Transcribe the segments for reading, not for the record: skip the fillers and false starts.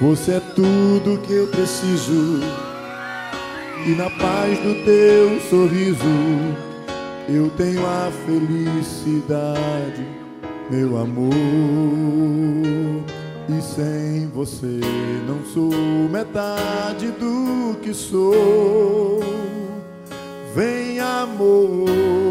Você é tudo que eu preciso, e na paz do teu sorriso eu tenho a felicidade, meu amor. E sem você não sou metade do que sou. Vem, amor.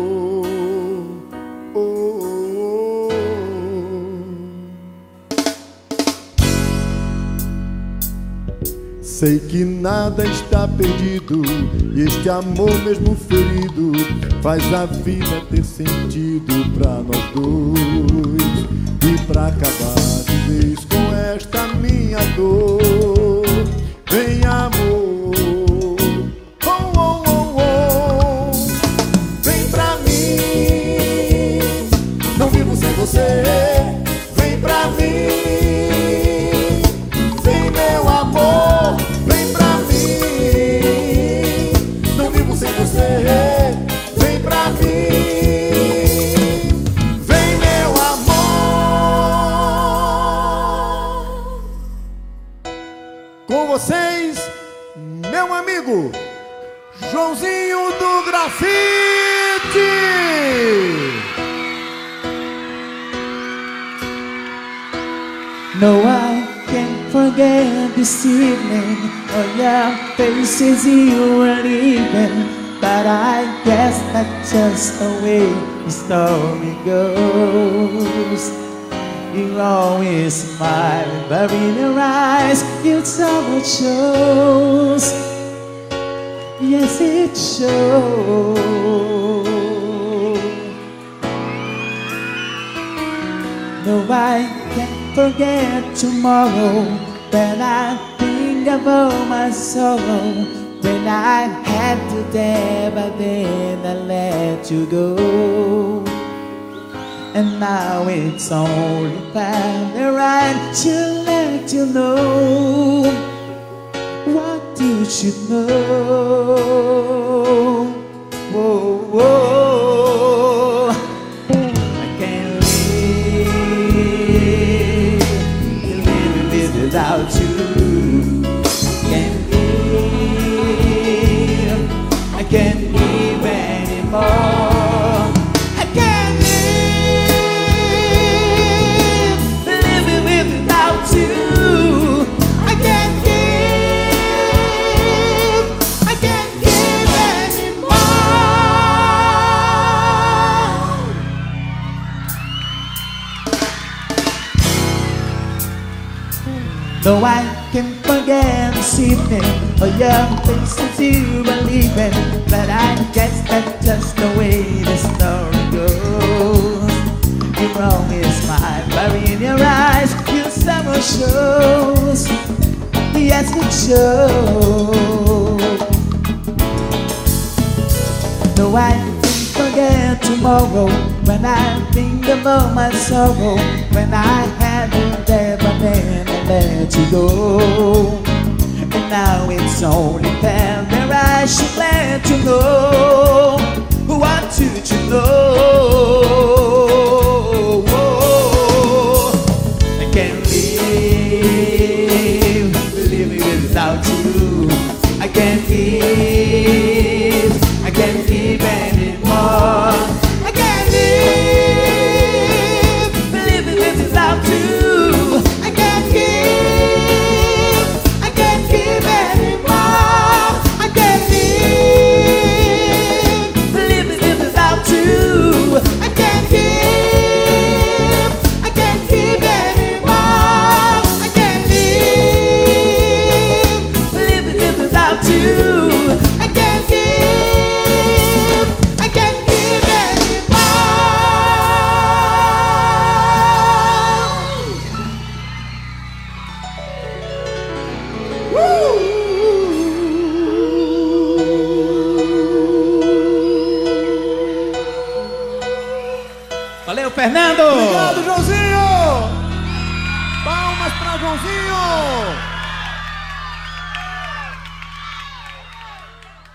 Sei que nada está perdido, e este amor mesmo ferido faz a vida ter sentido pra nós dois. E pra acabar de vez com esta minha dor, vem, amor, oh, oh, oh, oh. Vem pra mim, não vivo sem você. Vem pra mim, vem, meu amor. Vem pra mim, não vivo sem você. Vem pra mim, vem, meu amor. Com vocês, meu amigo Joãozinho do Grafite. No, I can't forget this evening. Oh yeah, faces you were leaving, but I guess that's just the way the story goes. You always smile, but in your eyes you tell what shows. Yes, it shows. No, I can't forget tomorrow, when I think of all my sorrow, when I had to die, but then I let you go. And now it's only found the right to let you know what you should know. Whoa, whoa. I can't live without you. I can't live anymore. I can't live without you. I can't give anymore. No, I can't forget this evening, oh yeah, faces you were leaving, but I guess that's just the way the story goes. You always smile, but in your eyes your sorrow shows. Yes, it shows. No, I can't forget tomorrow, when I think of all my sorrow, when I had you there, but then I let you go. And now it's only fair that I should let you know what you should know. I can't live without you. I can't live anymore. I can't live without you. I can't give anymore. I can't live without you. I can't give anymore. I can't live without you. I can't give Valeu, Fernando! Obrigado, Joãozinho! Palmas pra Joãozinho!